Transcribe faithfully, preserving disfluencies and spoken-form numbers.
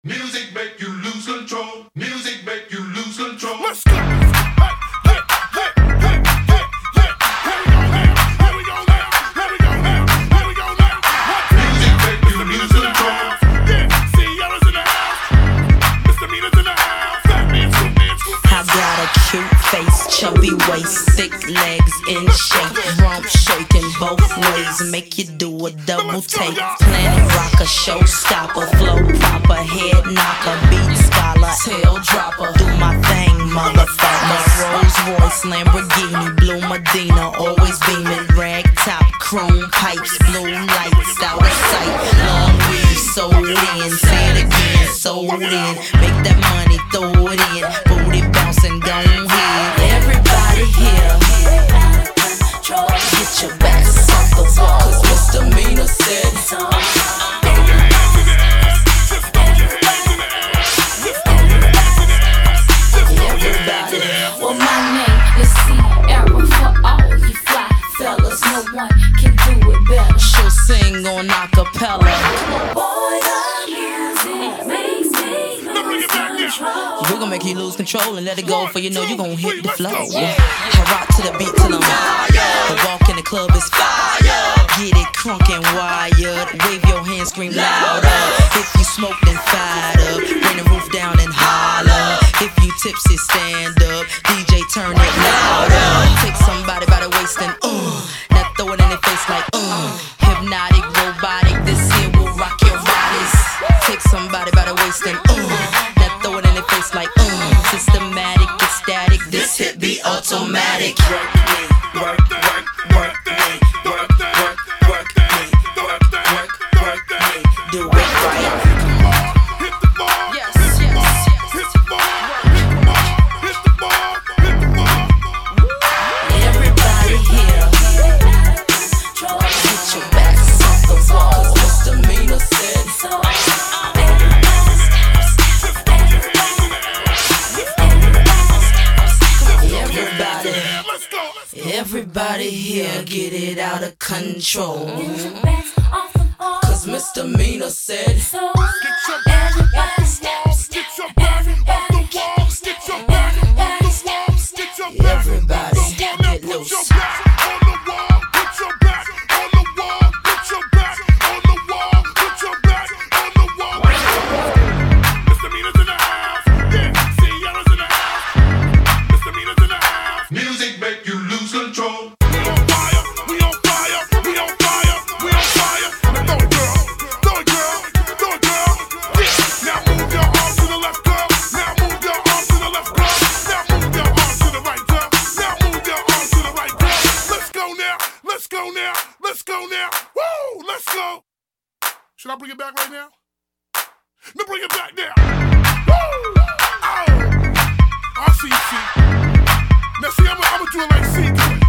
Music make you lose control. Music make you lose control. Let's go. Hey, hey, hey, hey, hey, hey. Here we go now. Here we go now. Here we go now. Here we go now. Music make you lose control. Yeah, Sierra's in the house. Misdemeanors in the house. Fat man, scoop man, scoop man. I got a cute face, chubby waist, thick legs in shape, rump shaking both ways, make you do a double take. Planet rocker, showstopper, flow popper, head knocker, beat scholar, tail dropper. Do my thing, motherfucker. Rolls Royce, Lamborghini, blue Medina, always beaming, rag top, chrome pipes, blue lights out of sight. Long weed, sold in, say it again, sold in. Make that money, throw it in, booty bouncing, go ahead. Everybody here, get your backs off the wall, cause Misdemeanor said so. Well, my name is Sierra for all you fly fellas. No one can do it better. She'll sing on acapella. Boy, the music makes me lose control. We're gonna make you lose control and let it go, for you know you gon' hit the flow. I rock to the beat till I'm wired. The walk in the club is fire. Get it crunk and wired. Wave your hands, scream louder. If you smoke, then fired up. Bring the roof down and holler. If you tipsy, stand up. D J, turn it louder. Take somebody by the waist and uh. Now throw it in their face like uh. Hypnotic, robotic, this here will rock your bodies. Take somebody by the waist and uh. Now throw it in their face like uh. Systematic, ecstatic, this hit be automatic. Work me, work, work, work me, work, work, work me, work, work, work me. Do it right. Hit the ball, Yes, hit the ball, yes, yes. hit the ball, hit the ball, hit the ball, hit the ball. Everybody here, get your backs off the wall. Misdemeanor said so. Everybody, Let's go. everybody here, get it out of control. Backs off the wall. Cause Misdemeanor said So Get your back everybody off steps. the wall. Get your back off the wall. Get your back off the wall. Get your back Everybody, off the wall. Now get put loose. your back on the wall. Put your back on the wall. Put your back on the wall. Put your back on the wall. Misdemeanors in the house. Yeah, Sierra's in the house. Misdemeanors in the house. Music make you lose control. We on fire. We on fire. We on fire. We on fire. Now throw it, girl. Throw it, girl. Throw it, girl. Yeah. Now move your arms to the left, girl. Now move your arms to the left, girl. Now move your arms to the right, girl. Now move your arms to the right, girl. Let's go now. Let's go now. Let's go now. Woo! Let's go. Should I bring it back right now? No, bring it back now. Woo! Oh! I see you, see. Now see, I'm gonna do it like C.